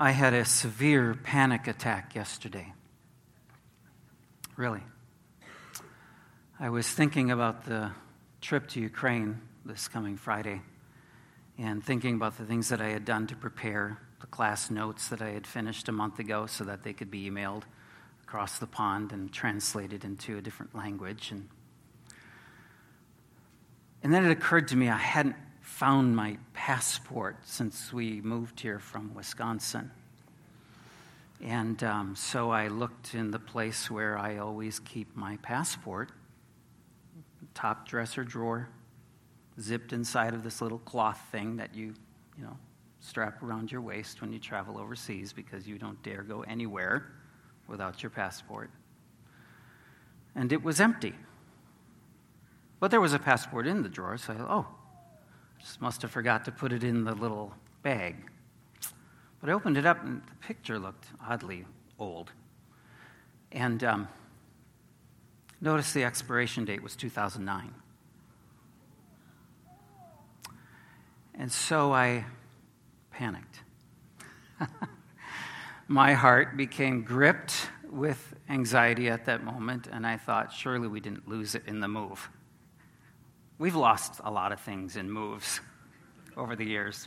I had a severe panic attack yesterday. Really. I was thinking about the trip to Ukraine this coming Friday and thinking about the things that I had done to prepare the class notes that I had finished a month ago so that they could be emailed across the pond and translated into a different language. And then it occurred to me I hadn't found my passport since we moved here from Wisconsin. And so I looked in the place where I always keep my passport, top dresser drawer, zipped inside of this little cloth thing that you strap around your waist when you travel overseas because you don't dare go anywhere without your passport. And it was empty. But there was a passport in the drawer, so I thought, just must have forgot to put it in the little bag. But I opened it up, and the picture looked oddly old. And notice the expiration date was 2009. And so I panicked. My heart became gripped with anxiety at that moment, and I thought, surely we didn't lose it in the move. We've lost a lot of things in moves over the years.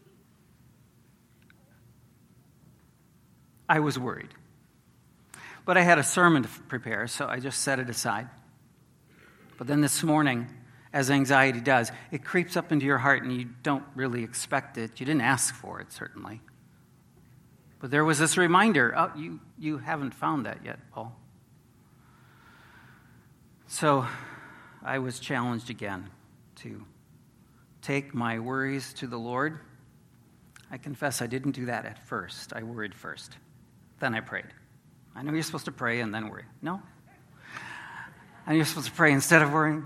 I was worried. But I had a sermon to prepare, so I just set it aside. But then this morning, as anxiety does, it creeps up into your heart and you don't really expect it. You didn't ask for it, certainly. But there was this reminder, you haven't found that yet, Paul. So I was challenged again to take my worries to the Lord. I confess I didn't do that at first. I worried first. Then I prayed. I know you're supposed to pray and then worry. No. And you're supposed to pray instead of worrying.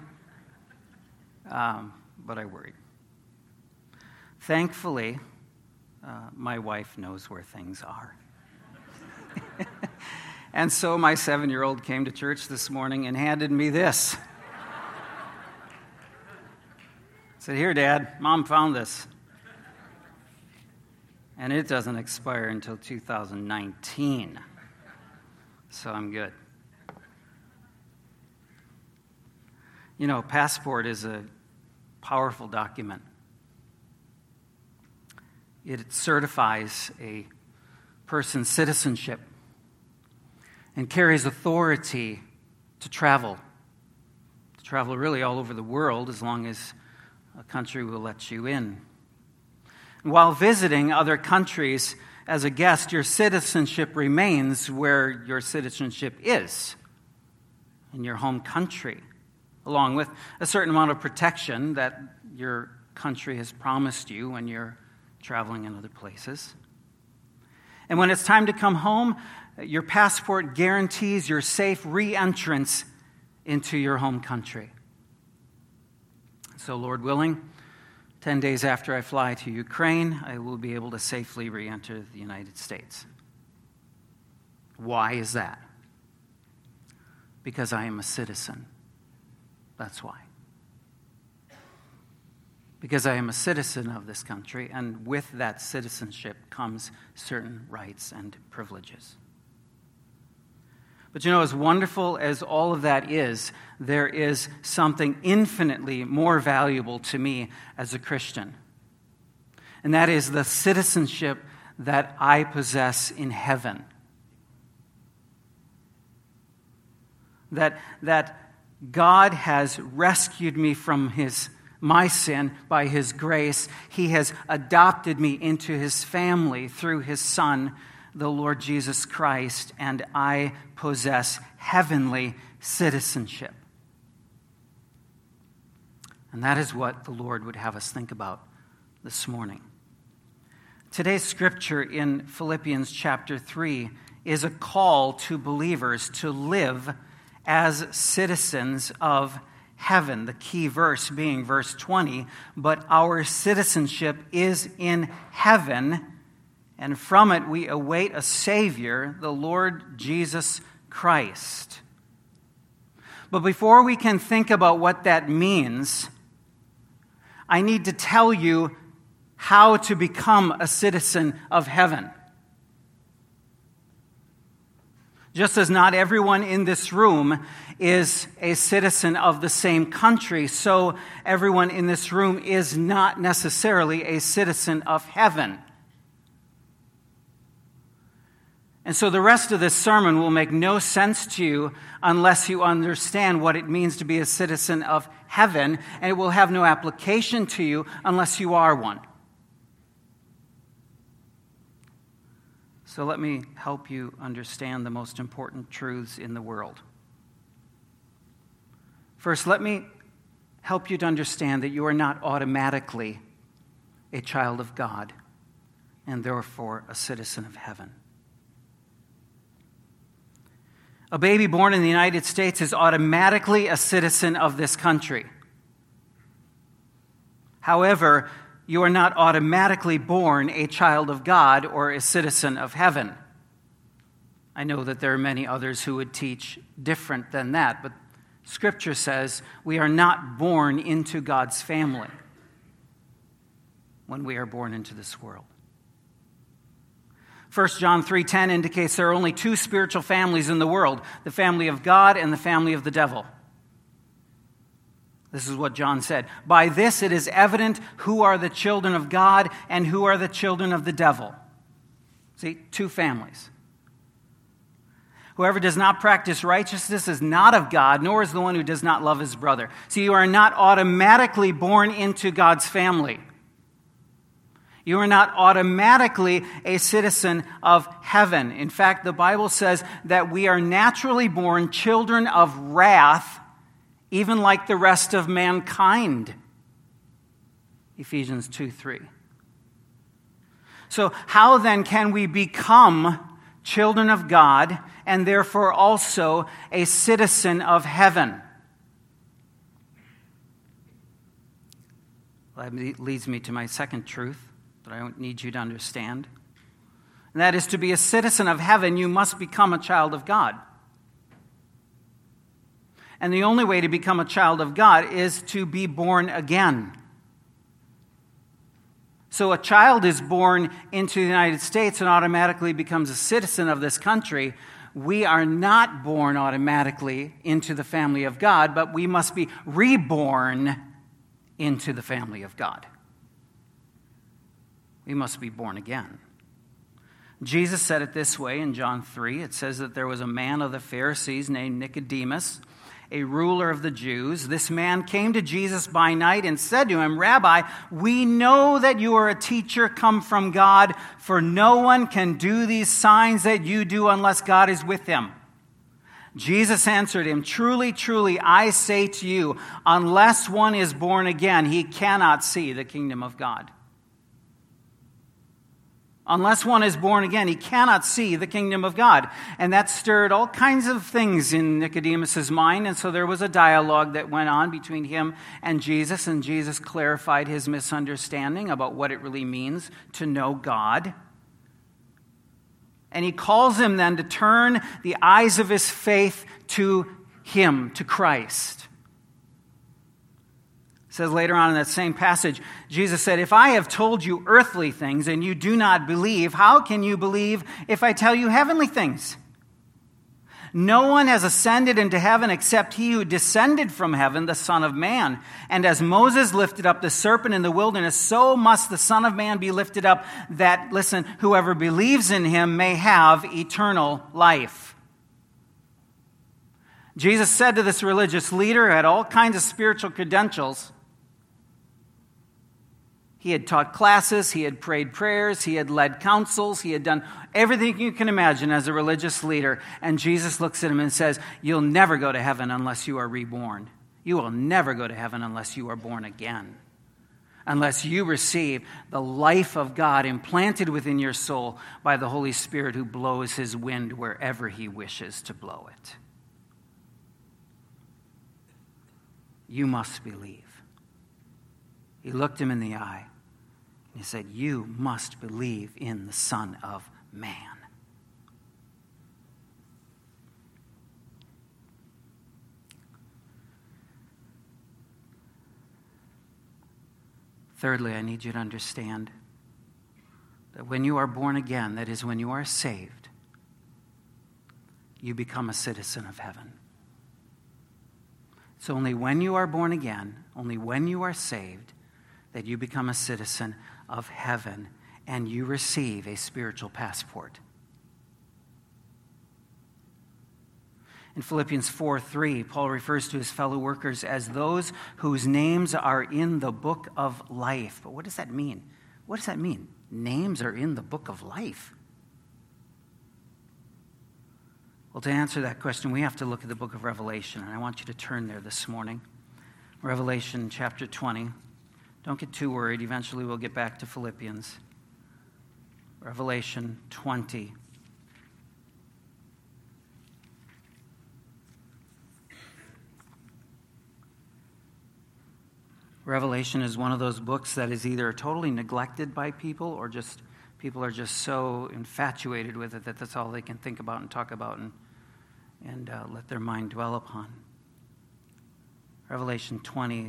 But I worried. Thankfully, my wife knows where things are. And so my 7-year-old came to church this morning and handed me this. Said, "Here, Dad, Mom found this." And it doesn't expire until 2019. So I'm good. Passport is a powerful document. It certifies a person's citizenship and carries authority to travel really all over the world as long as a country will let you in. While visiting other countries as a guest, your citizenship remains where your citizenship is, in your home country, along with a certain amount of protection that your country has promised you when you're traveling in other places. And when it's time to come home, your passport guarantees your safe re-entrance into your home country. So, Lord willing, 10 days after I fly to Ukraine, I will be able to safely re-enter the United States. Why is that? Because I am a citizen. That's why. Because I am a citizen of this country, and with that citizenship comes certain rights and privileges. But as wonderful as all of that is, there is something infinitely more valuable to me as a Christian. And that is the citizenship that I possess in heaven. That God has rescued me from my sin by His grace. He has adopted me into His family through His Son, the Lord Jesus Christ, and I possess heavenly citizenship. And that is what the Lord would have us think about this morning. Today's scripture in Philippians chapter 3 is a call to believers to live as citizens of heaven. The key verse being verse 20, "But our citizenship is in heaven, and from it we await a Savior, the Lord Jesus Christ." But before we can think about what that means, I need to tell you how to become a citizen of heaven. Just as not everyone in this room is a citizen of the same country, so everyone in this room is not necessarily a citizen of heaven. And so the rest of this sermon will make no sense to you unless you understand what it means to be a citizen of heaven, and it will have no application to you unless you are one. So let me help you understand the most important truths in the world. First, let me help you to understand that you are not automatically a child of God and therefore a citizen of heaven. A baby born in the United States is automatically a citizen of this country. However, you are not automatically born a child of God or a citizen of heaven. I know that there are many others who would teach different than that, but Scripture says we are not born into God's family when we are born into this world. 1 John 3:10 indicates there are only two spiritual families in the world, the family of God and the family of the devil. This is what John said. By this it is evident who are the children of God and who are the children of the devil. See, two families. Whoever does not practice righteousness is not of God, nor is the one who does not love his brother. See, you are not automatically born into God's family. You are not automatically a citizen of heaven. In fact, the Bible says that we are naturally born children of wrath, even like the rest of mankind. Ephesians 2:3. So how then can we become children of God and therefore also a citizen of heaven? That leads me to my second truth that I need you to understand. And that is, to be a citizen of heaven, you must become a child of God. And the only way to become a child of God is to be born again. So a child is born into the United States and automatically becomes a citizen of this country. We are not born automatically into the family of God, but we must be reborn into the family of God. We must be born again. Jesus said it this way in John 3. It says that there was a man of the Pharisees named Nicodemus, a ruler of the Jews. This man came to Jesus by night and said to him, "Rabbi, we know that you are a teacher come from God, for no one can do these signs that you do unless God is with him." Jesus answered him, "Truly, truly, I say to you, unless one is born again, he cannot see the kingdom of God." Unless one is born again, he cannot see the kingdom of God. And that stirred all kinds of things in Nicodemus' mind. And so there was a dialogue that went on between him and Jesus clarified his misunderstanding about what it really means to know God. And he calls him then to turn the eyes of his faith to him, to Christ. It says later on in that same passage, Jesus said, "If I have told you earthly things and you do not believe, how can you believe if I tell you heavenly things? No one has ascended into heaven except he who descended from heaven, the Son of Man. And as Moses lifted up the serpent in the wilderness, so must the Son of Man be lifted up, that, listen, whoever believes in him may have eternal life." Jesus said to this religious leader who had all kinds of spiritual credentials, he had taught classes, he had prayed prayers, he had led councils, he had done everything you can imagine as a religious leader. And Jesus looks at him and says, "You'll never go to heaven unless you are reborn. You will never go to heaven unless you are born again. Unless you receive the life of God implanted within your soul by the Holy Spirit who blows his wind wherever he wishes to blow it. You must believe." He looked him in the eye. He said, "You must believe in the Son of Man." Thirdly, I need you to understand that when you are born again, that is, when you are saved, you become a citizen of heaven. It's only when you are born again, only when you are saved, that you become a citizen of heaven and you receive a spiritual passport. In Philippians 4:3, Paul refers to his fellow workers as those whose names are in the book of life. But what does that mean? What does that mean? Names are in the book of life. Well, to answer that question, we have to look at the book of Revelation, and I want you to turn there this morning. Revelation chapter 20. Don't get too worried. Eventually we'll get back to Philippians. Revelation 20. Revelation is one of those books that is either totally neglected by people or just people are just so infatuated with it that that's all they can think about and talk about and let their mind dwell upon. Revelation 20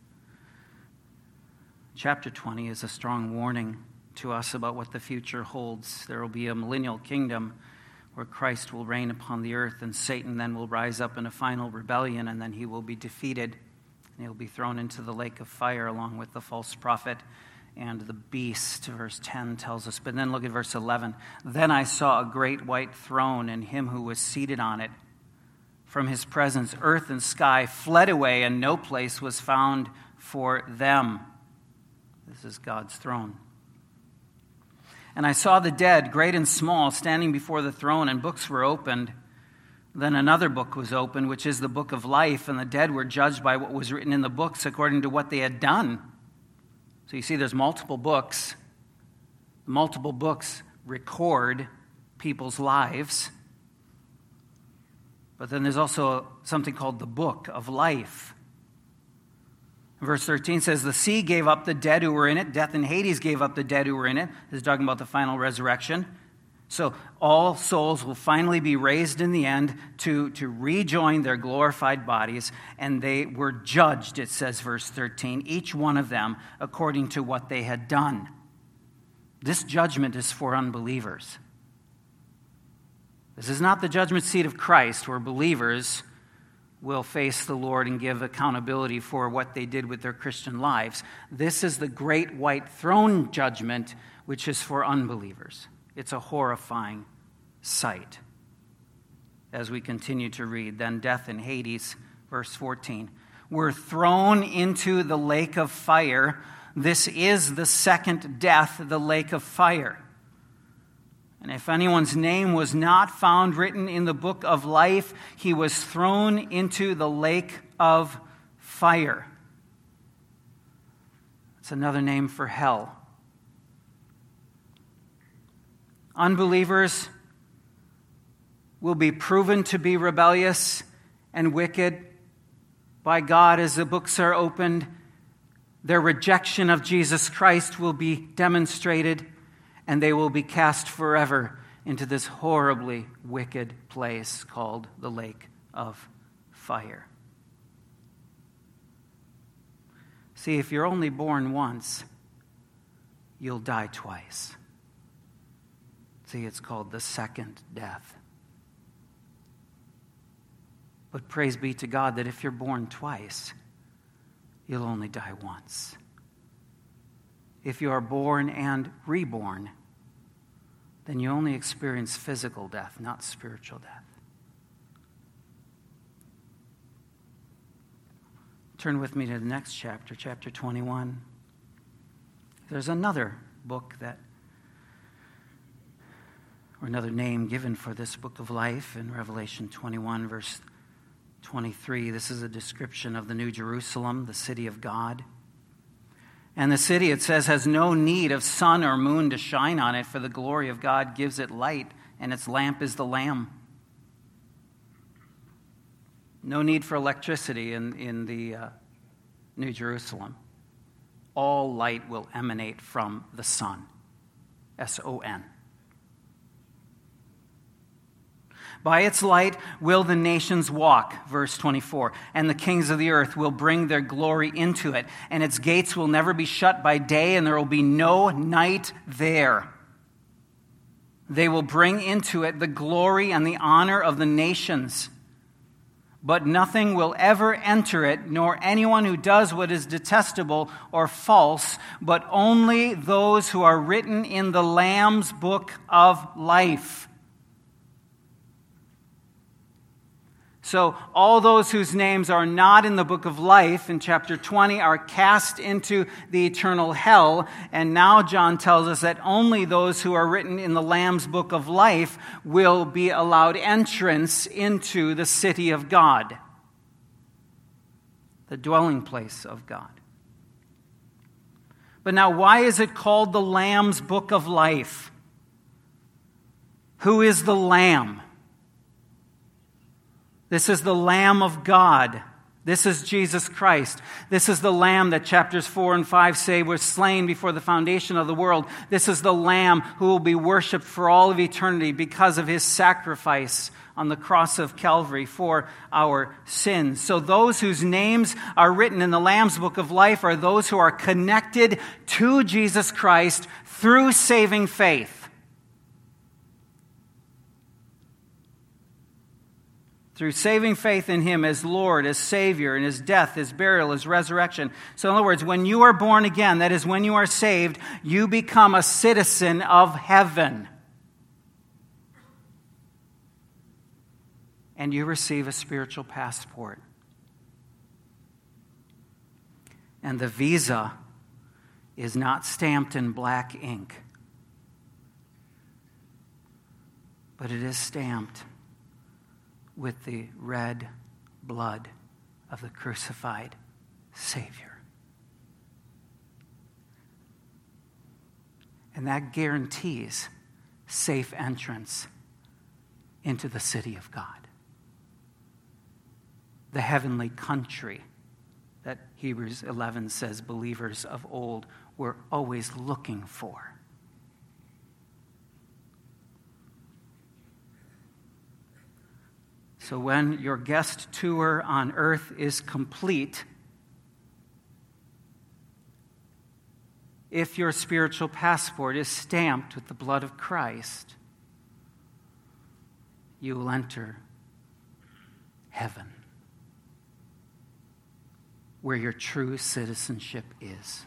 chapter 20 is a strong warning to us about what the future holds. There will be a millennial kingdom where Christ will reign upon the earth, and Satan then will rise up in a final rebellion, and then he will be defeated. And he'll be thrown into the lake of fire along with the false prophet and the beast, verse 10 tells us. But then look at verse 11. Then I saw a great white throne and him who was seated on it. From his presence, earth and sky fled away, and no place was found for them. This is God's throne. And I saw the dead, great and small, standing before the throne, and books were opened. Then another book was opened, which is the book of life, and the dead were judged by what was written in the books according to what they had done. So you see there's multiple books. Multiple books record people's lives. But then there's also something called the book of life. Verse 13 says, the sea gave up the dead who were in it. Death and Hades gave up the dead who were in it. This is talking about the final resurrection. So all souls will finally be raised in the end to rejoin their glorified bodies, and they were judged, it says, verse 13, each one of them according to what they had done. This judgment is for unbelievers. This is not the judgment seat of Christ, where believers will face the Lord and give accountability for what they did with their Christian lives. This is the great white throne judgment, which is for unbelievers. It's a horrifying sight. As we continue to read, then death and Hades, verse 14, were thrown into the lake of fire. This is the second death, the lake of fire. And if anyone's name was not found written in the book of life, he was thrown into the lake of fire. It's another name for hell. Unbelievers will be proven to be rebellious and wicked by God as the books are opened. Their rejection of Jesus Christ will be demonstrated, and they will be cast forever into this horribly wicked place called the lake of fire. See, if you're only born once, you'll die twice. See, it's called the second death. But praise be to God that if you're born twice, you'll only die once. If you are born and reborn, then you only experience physical death, not spiritual death. Turn with me to the next chapter, chapter 21. There's another book or another name given for this book of life in Revelation 21, verse 23. This is a description of the New Jerusalem, the city of God. And the city, it says, has no need of sun or moon to shine on it, for the glory of God gives it light, and its lamp is the Lamb. No need for electricity in the New Jerusalem. All light will emanate from the sun, S-O-N. By its light will the nations walk, verse 24, and the kings of the earth will bring their glory into it, and its gates will never be shut by day, and there will be no night there. They will bring into it the glory and the honor of the nations. But nothing will ever enter it, nor anyone who does what is detestable or false, but only those who are written in the Lamb's book of life. So all those whose names are not in the book of life in chapter 20 are cast into the eternal hell. And now John tells us that only those who are written in the Lamb's book of life will be allowed entrance into the city of God, the dwelling place of God. But now, why is it called the Lamb's book of life? Who is the Lamb? This is the Lamb of God. This is Jesus Christ. This is the Lamb that chapters 4 and 5 say was slain before the foundation of the world. This is the Lamb who will be worshipped for all of eternity because of his sacrifice on the cross of Calvary for our sins. So those whose names are written in the Lamb's book of life are those who are connected to Jesus Christ through saving faith. Through saving faith in him as Lord, as Savior, in his death, his burial, his resurrection. So in other words, when you are born again, that is when you are saved, you become a citizen of heaven. And you receive a spiritual passport. And the visa is not stamped in black ink, but it is stamped with the red blood of the crucified Savior. And that guarantees safe entrance into the city of God, the heavenly country that Hebrews 11 says believers of old were always looking for. So when your guest tour on earth is complete, if your spiritual passport is stamped with the blood of Christ, you will enter heaven, where your true citizenship is.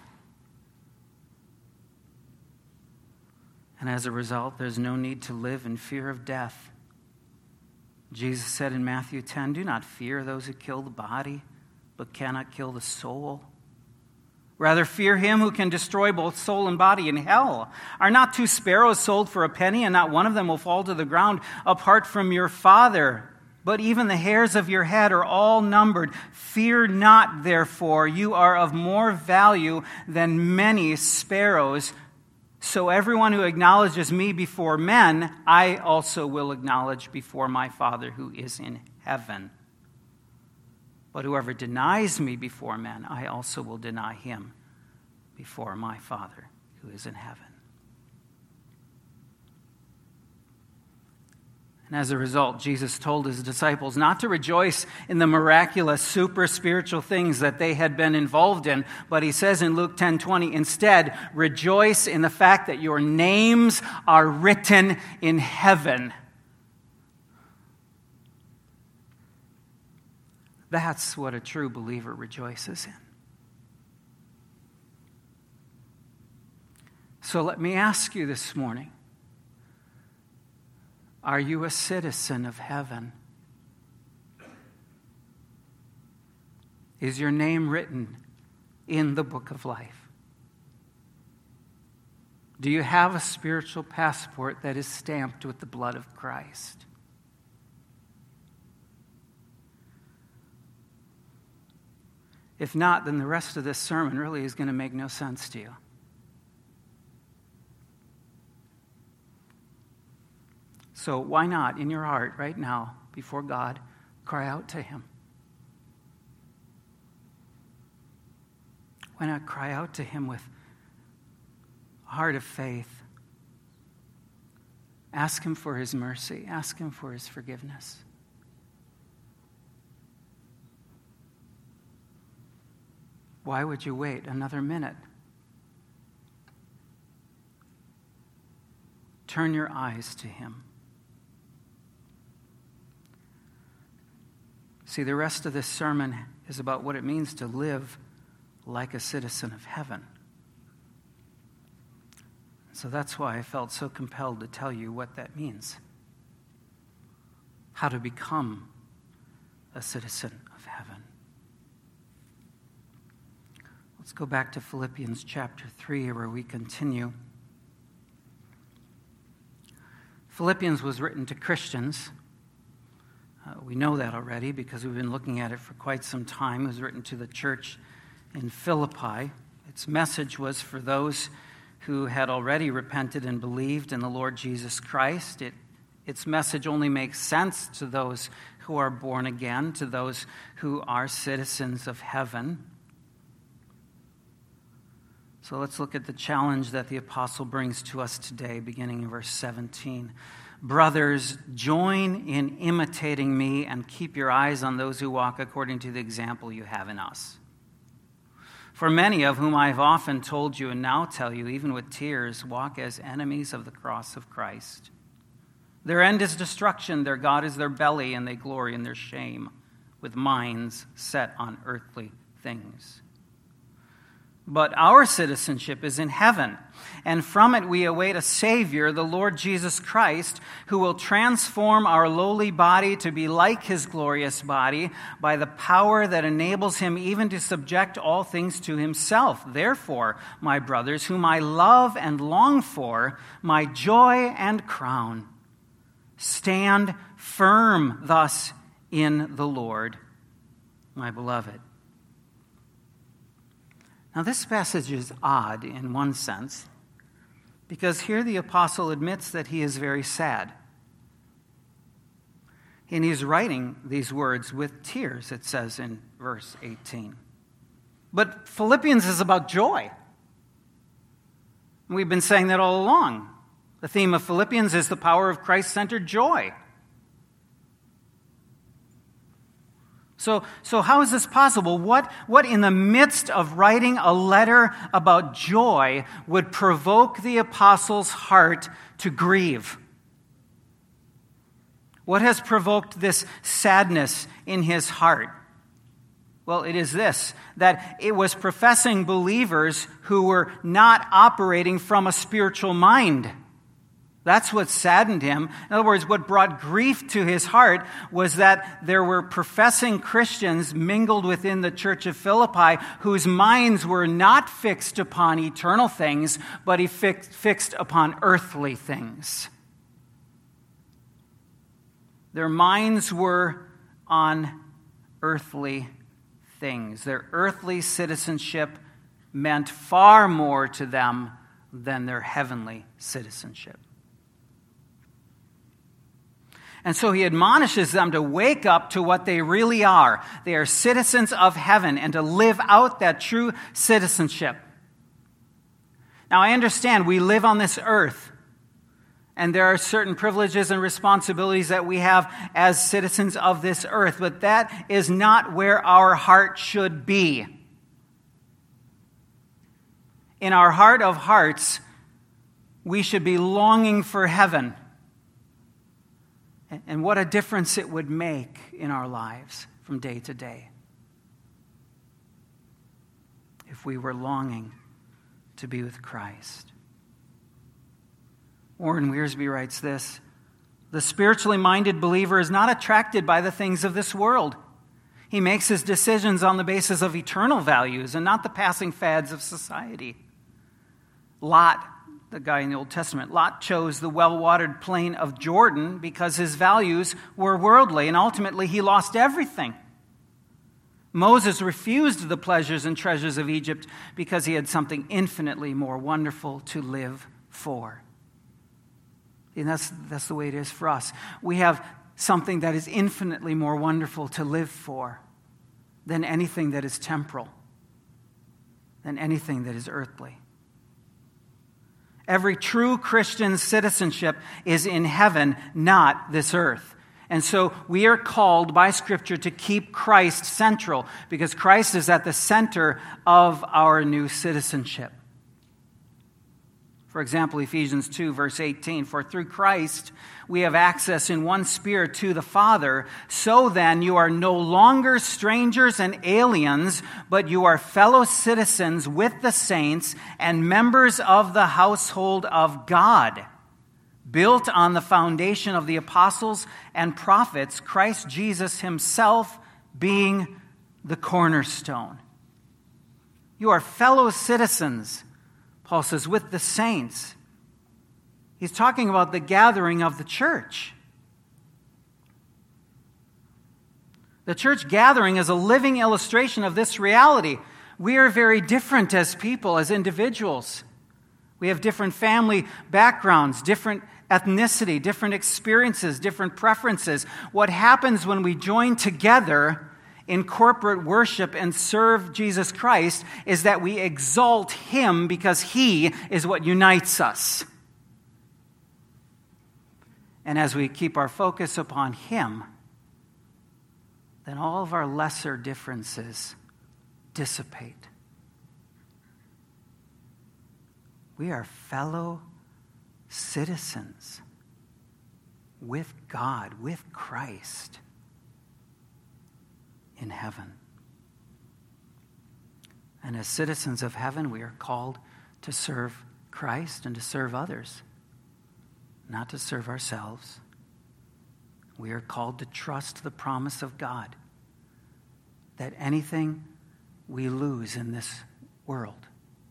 And as a result, there's no need to live in fear of death. Jesus said in Matthew 10, "Do not fear those who kill the body, but cannot kill the soul. Rather, fear him who can destroy both soul and body in hell. Are not 2 sparrows sold for a penny, and not one of them will fall to the ground apart from your Father? But even the hairs of your head are all numbered. Fear not, therefore, you are of more value than many sparrows. So everyone who acknowledges me before men, I also will acknowledge before my Father who is in heaven. But whoever denies me before men, I also will deny him before my Father who is in heaven." And as a result, Jesus told his disciples not to rejoice in the miraculous, super spiritual things that they had been involved in, but he says in Luke 10:20, instead, rejoice in the fact that your names are written in heaven. That's what a true believer rejoices in. So let me ask you this morning, are you a citizen of heaven? Is your name written in the book of life? Do you have a spiritual passport that is stamped with the blood of Christ? If not, then the rest of this sermon really is going to make no sense to you. So why not, in your heart, right now, before God, cry out to him? Why not cry out to him with a heart of faith? Ask him for his mercy. Ask him for his forgiveness. Why would you wait another minute turn your eyes to him. See, the rest of this sermon is about what it means to live like a citizen of heaven. So that's why I felt so compelled to tell you what that means. How to become a citizen of heaven. Let's go back to Philippians chapter 3, where we continue. Philippians was written to Christians. We know that already because we've been looking at it for quite some time. It was written to the church in Philippi. Its message was for those who had already repented and believed in the Lord Jesus Christ. Its message only makes sense to those who are born again, to those who are citizens of heaven. So let's look at the challenge that the apostle brings to us today, beginning in verse 17. Brothers, join in imitating me and keep your eyes on those who walk according to the example you have in us. For many of whom I have often told you and now tell you, even with tears, walk as enemies of the cross of Christ. Their end is destruction, their God is their belly, and they glory in their shame, with minds set on earthly things. But our citizenship is in heaven, and from it we await a Savior, the Lord Jesus Christ, who will transform our lowly body to be like his glorious body by the power that enables him even to subject all things to himself. Therefore, my brothers, whom I love and long for, my joy and crown, stand firm thus in the Lord, my beloved. Now, this passage is odd in one sense, because here the apostle admits that he is very sad. And he's writing these words with tears, it says in verse 18. But Philippians is about joy. We've been saying that all along. The theme of Philippians is the power of Christ-centered joy. So how is this possible? What in the midst of writing a letter about joy would provoke the apostle's heart to grieve? What has provoked this sadness in his heart? Well, it is this, that it was professing believers who were not operating from a spiritual mind. That's what saddened him. In other words, what brought grief to his heart was that there were professing Christians mingled within the church of Philippi whose minds were not fixed upon eternal things, but fixed upon earthly things. Their minds were on earthly things. Their earthly citizenship meant far more to them than their heavenly citizenship. And so he admonishes them to wake up to what they really are. They are citizens of heaven, and to live out that true citizenship. Now, I understand we live on this earth, and there are certain privileges and responsibilities that we have as citizens of this earth, but that is not where our heart should be. In our heart of hearts, we should be longing for heaven. And what a difference it would make in our lives from day to day if we were longing to be with Christ. Warren Wiersbe writes this: the spiritually minded believer is not attracted by the things of this world. He makes his decisions on the basis of eternal values and not the passing fads of society. Lot, the guy in the Old Testament, Lot chose the well-watered plain of Jordan because his values were worldly, and ultimately he lost everything. Moses refused the pleasures and treasures of Egypt because he had something infinitely more wonderful to live for. And that's the way it is for us. We have something that is infinitely more wonderful to live for than anything that is temporal, than anything that is earthly. Every true Christian citizenship is in heaven, not this earth. And so we are called by Scripture to keep Christ central, because Christ is at the center of our new citizenship. For example, Ephesians 2, verse 18, "For through Christ we have access in one Spirit to the Father. So then you are no longer strangers and aliens, but you are fellow citizens with the saints and members of the household of God, built on the foundation of the apostles and prophets, Christ Jesus himself being the cornerstone." You are fellow citizens, Paul says, with the saints. He's talking about the gathering of the church. The church gathering is a living illustration of this reality. We are very different as people, as individuals. We have different family backgrounds, different ethnicity, different experiences, different preferences. What happens when we join together in corporate worship and serve Jesus Christ is that we exalt Him because He is what unites us. And as we keep our focus upon Him, then all of our lesser differences dissipate. We are fellow citizens with God, with Christ in heaven. And as citizens of heaven, we are called to serve Christ and to serve others, not to serve ourselves. We are called to trust the promise of God that anything we lose in this world,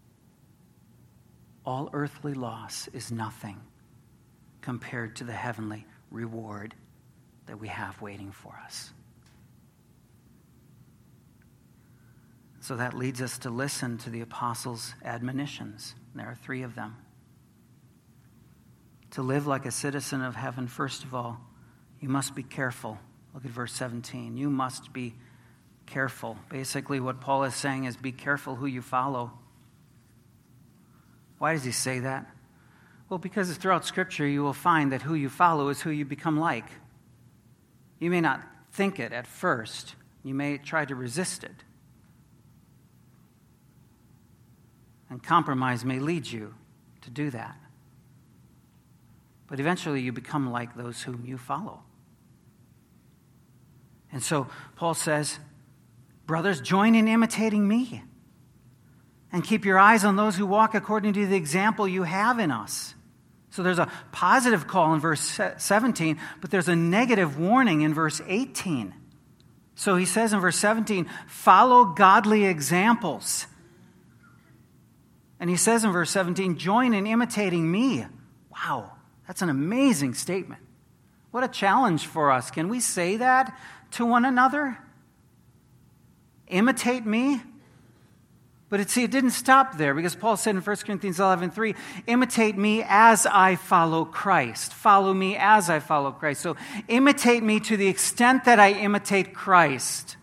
all earthly loss is nothing compared to the heavenly reward that we have waiting for us. So that leads us to listen to the apostles' admonitions. There are 3 of them. To live like a citizen of heaven, first of all, you must be careful. Look at verse 17. You must be careful. Basically, what Paul is saying is be careful who you follow. Why does he say that? Well, because throughout Scripture you will find that who you follow is who you become like. You may not think it at first. You may try to resist it. And compromise may lead you to do that. But eventually you become like those whom you follow. And so Paul says, brothers, join in imitating me. And keep your eyes on those who walk according to the example you have in us. So there's a positive call in verse 17, but there's a negative warning in verse 18. So he says in verse 17, follow godly examples. And he says in verse 17, join in imitating me. Wow, that's an amazing statement. What a challenge for us. Can we say that to one another? Imitate me? But it didn't stop there, because Paul said in 1 Corinthians 11:3, imitate me as I follow Christ. Follow me as I follow Christ. So imitate me to the extent that I imitate Christ.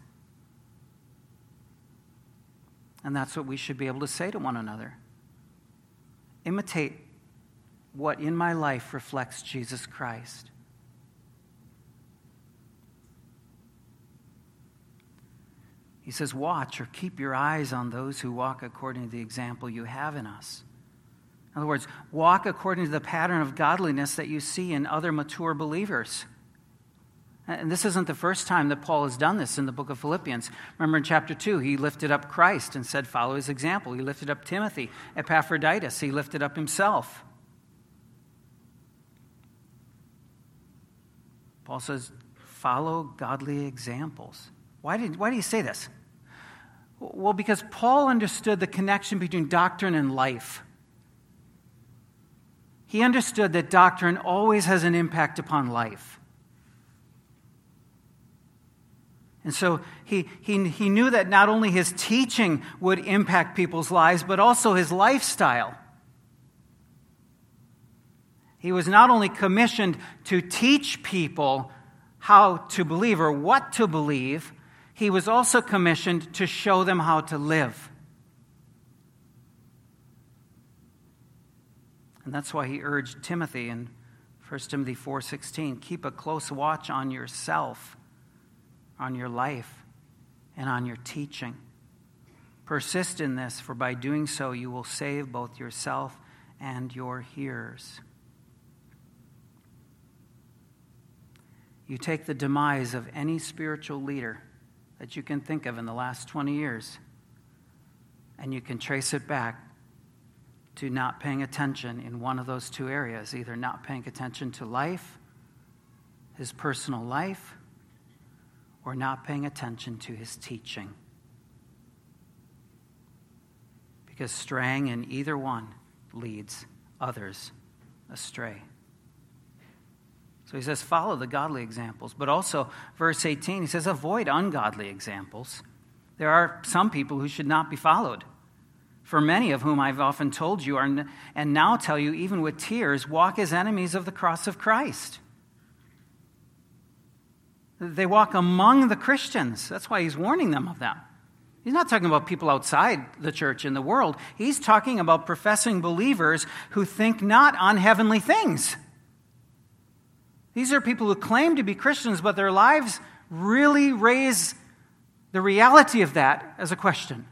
And that's what we should be able to say to one another. Imitate what in my life reflects Jesus Christ. He says, watch or keep your eyes on those who walk according to the example you have in us. In other words, walk according to the pattern of godliness that you see in other mature believers. And this isn't the first time that Paul has done this in the book of Philippians. Remember in chapter 2, he lifted up Christ and said, follow his example. He lifted up Timothy, Epaphroditus. He lifted up himself. Paul says, follow godly examples. Why did he say this? Well, because Paul understood the connection between doctrine and life. He understood that doctrine always has an impact upon life. And so he knew that not only his teaching would impact people's lives, but also his lifestyle. He was not only commissioned to teach people how to believe or what to believe, he was also commissioned to show them how to live. And that's why he urged Timothy in 1 Timothy 4:16, keep a close watch on yourself, on your life, and on your teaching. Persist in this, for by doing so you will save both yourself and your hearers. You take the demise of any spiritual leader that you can think of in the last 20 years, and you can trace it back to not paying attention in one of those two areas, either not paying attention to life, his personal life, or not paying attention to his teaching. Because straying in either one leads others astray. So he says, follow the godly examples. But also, verse 18, he says, avoid ungodly examples. There are some people who should not be followed. For many of whom I've often told you, and now tell you even with tears, walk as enemies of the cross of Christ. They walk among the Christians. That's why he's warning them of that. He's not talking about people outside the church in the world. He's talking about professing believers who think not on heavenly things. These are people who claim to be Christians, but their lives really raise the reality of that as a question.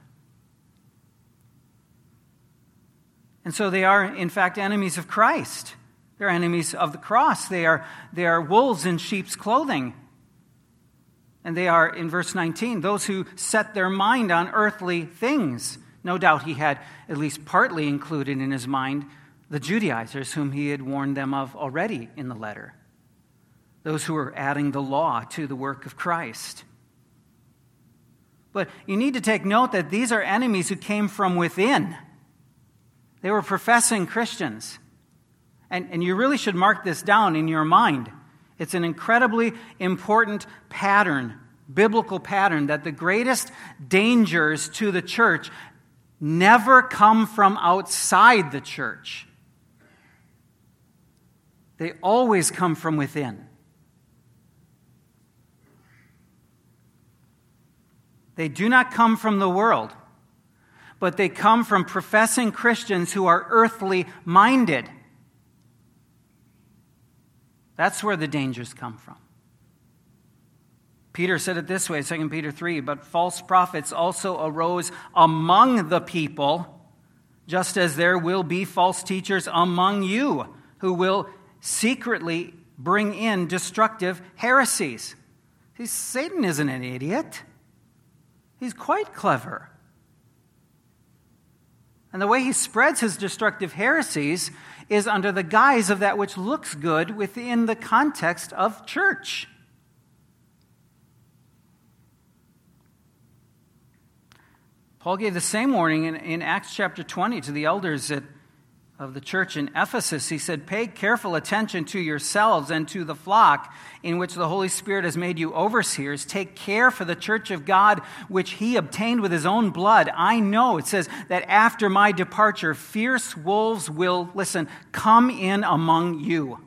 And so they are, in fact, enemies of Christ. They're enemies of the cross. They are wolves in sheep's clothing. And they are, in verse 19, those who set their mind on earthly things. No doubt he had at least partly included in his mind the Judaizers whom he had warned them of already in the letter. Those who are adding the law to the work of Christ. But you need to take note that these are enemies who came from within. They were professing Christians. And you really should mark this down in your mind. It's an incredibly important pattern, biblical pattern, that the greatest dangers to the church never come from outside the church. They always come from within. They do not come from the world, but they come from professing Christians who are earthly minded. That's where the dangers come from. Peter said it this way, 2 Peter 3, but false prophets also arose among the people, just as there will be false teachers among you who will secretly bring in destructive heresies. See, Satan isn't an idiot. He's quite clever. And the way he spreads his destructive heresies is under the guise of that which looks good within the context of church. Paul gave the same warning in Acts chapter 20 to the elders of the church in Ephesus. He said, pay careful attention to yourselves and to the flock in which the Holy Spirit has made you overseers. Take care for the church of God, which he obtained with his own blood. I know, it says, that after my departure, fierce wolves will, listen, come in among you,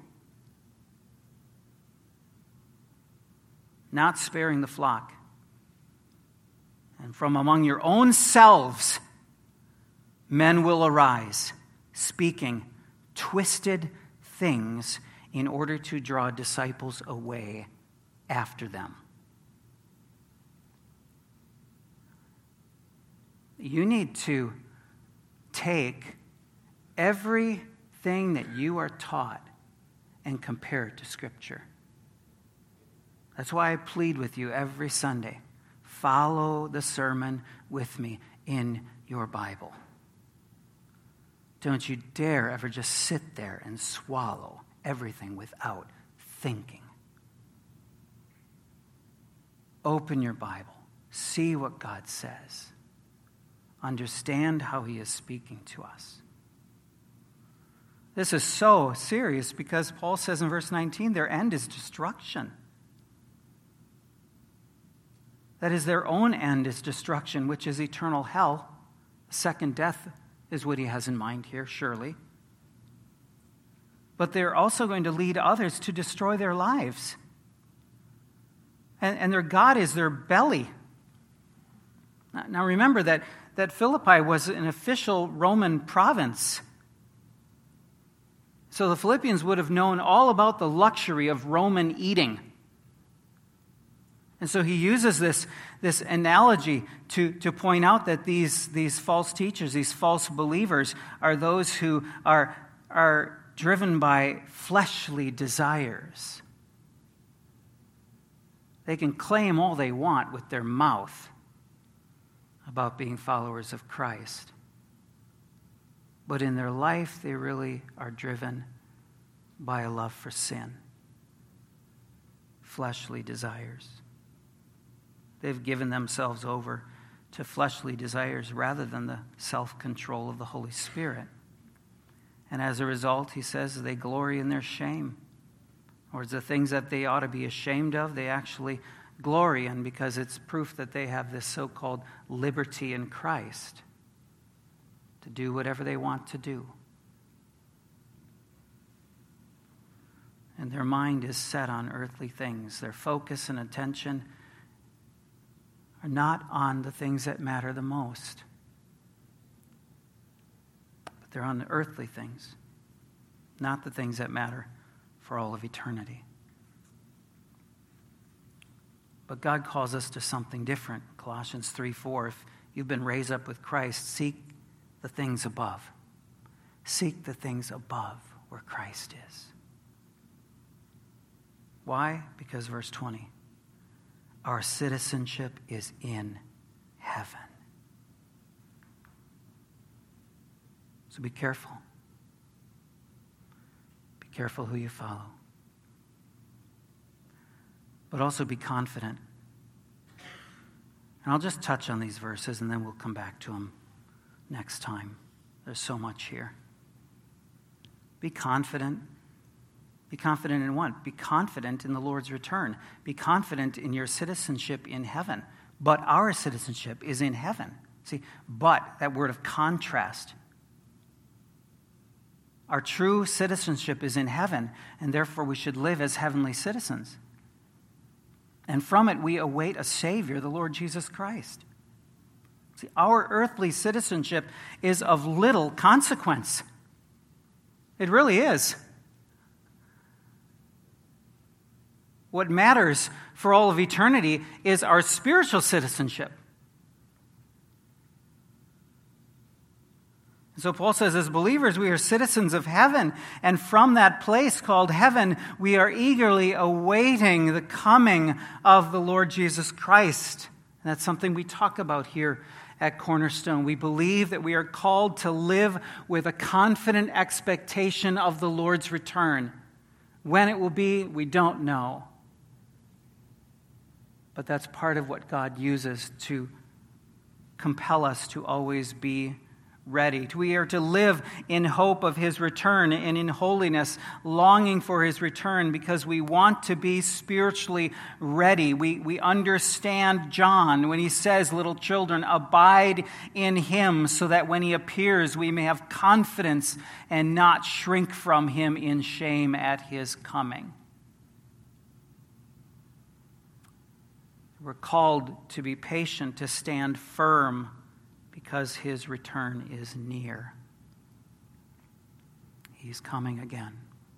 not sparing the flock. And from among your own selves, men will arise, speaking twisted things in order to draw disciples away after them. You need to take everything that you are taught and compare it to Scripture. That's why I plead with you every Sunday. Follow the sermon with me in your Bible. Don't you dare ever just sit there and swallow everything without thinking. Open your Bible. See what God says. Understand how he is speaking to us. This is so serious because Paul says in verse 19, their end is destruction. That is, their own end is destruction, which is eternal hell. Second death is what he has in mind here, surely. But they're also going to lead others to destroy their lives. And their God is their belly. Now remember that Philippi was an official Roman province. So the Philippians would have known all about the luxury of Roman eating. And so he uses this analogy to point out that these false teachers, these false believers, are those who are driven by fleshly desires. They can claim all they want with their mouth about being followers of Christ. But in their life, they really are driven by a love for sin, fleshly desires. They've given themselves over to fleshly desires rather than the self-control of the Holy Spirit. And as a result, he says, they glory in their shame. Or the things that they ought to be ashamed of, they actually glory in because it's proof that they have this so-called liberty in Christ to do whatever they want to do. And their mind is set on earthly things. Their focus and attention are not on the things that matter the most, but they're on the earthly things, not the things that matter for all of eternity. But God calls us to something different. Colossians 3:4, if you've been raised up with Christ, seek the things above. Seek the things above where Christ is. Why? Because verse 20, our citizenship is in heaven. So be careful. Be careful who you follow. But also be confident. And I'll just touch on these verses and then we'll come back to them next time. There's so much here. Be confident. Be confident in what? Be confident in the Lord's return. Be confident in your citizenship in heaven. But our citizenship is in heaven. See, but, that word of contrast. Our true citizenship is in heaven, and therefore we should live as heavenly citizens. And from it we await a Savior, the Lord Jesus Christ. See, our earthly citizenship is of little consequence. It really is. What matters for all of eternity is our spiritual citizenship. So Paul says, as believers, we are citizens of heaven. And from that place called heaven, we are eagerly awaiting the coming of the Lord Jesus Christ. And that's something we talk about here at Cornerstone. We believe that we are called to live with a confident expectation of the Lord's return. When it will be, we don't know. But that's part of what God uses to compel us to always be ready. We are to live in hope of His return and in holiness, longing for His return because we want to be spiritually ready. We understand John when he says, little children, abide in Him so that when He appears we may have confidence and not shrink from Him in shame at His coming. We're called to be patient, to stand firm, because His return is near. He's coming again.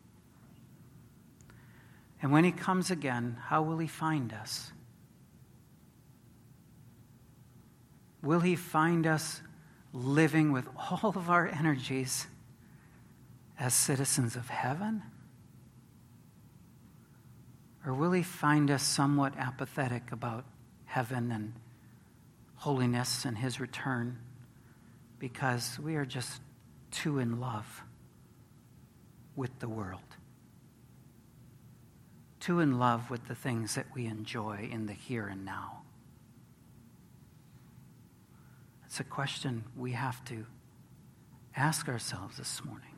And when He comes again, how will He find us? Will He find us living with all of our energies as citizens of heaven? Or will He find us somewhat apathetic about heaven and holiness and His return because we are just too in love with the world, too in love with the things that we enjoy in the here and now? It's a question we have to ask ourselves this morning.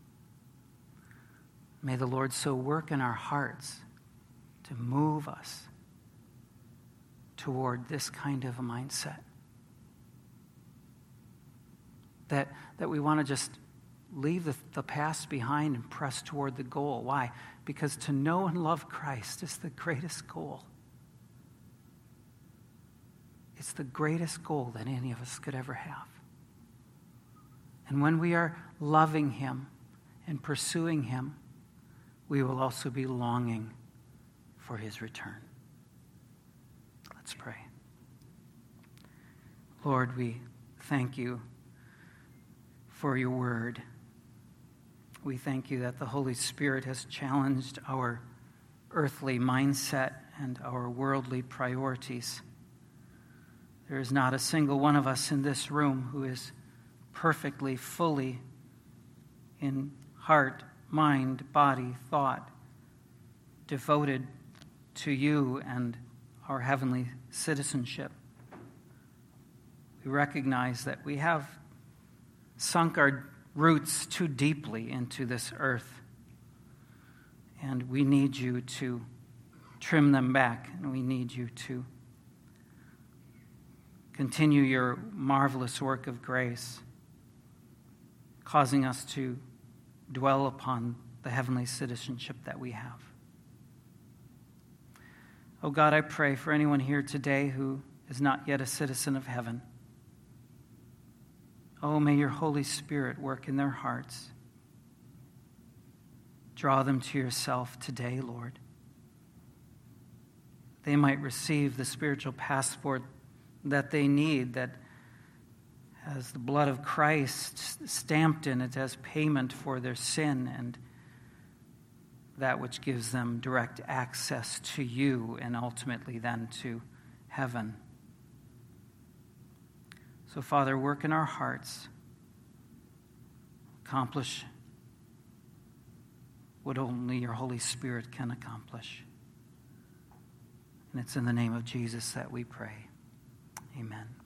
May the Lord so work in our hearts to move us toward this kind of a mindset. That we want to just leave the past behind and press toward the goal. Why? Because to know and love Christ is the greatest goal. It's the greatest goal that any of us could ever have. And when we are loving Him and pursuing Him, we will also be longing for His return. Let's pray. Lord, we thank you for your word. We thank you that the Holy Spirit has challenged our earthly mindset and our worldly priorities. There is not a single one of us in this room who is perfectly, fully in heart, mind, body, thought, devoted to you and our heavenly citizenship. We recognize that we have sunk our roots too deeply into this earth, and we need you to trim them back, and we need you to continue your marvelous work of grace, causing us to dwell upon the heavenly citizenship that we have. Oh God, I pray for anyone here today who is not yet a citizen of heaven. Oh, may your Holy Spirit work in their hearts. Draw them to yourself today, Lord. They might receive the spiritual passport that they need, that has the blood of Christ stamped in it as payment for their sin, and that which gives them direct access to you and ultimately then to heaven. So, Father, work in our hearts. Accomplish what only your Holy Spirit can accomplish. And it's in the name of Jesus that we pray. Amen.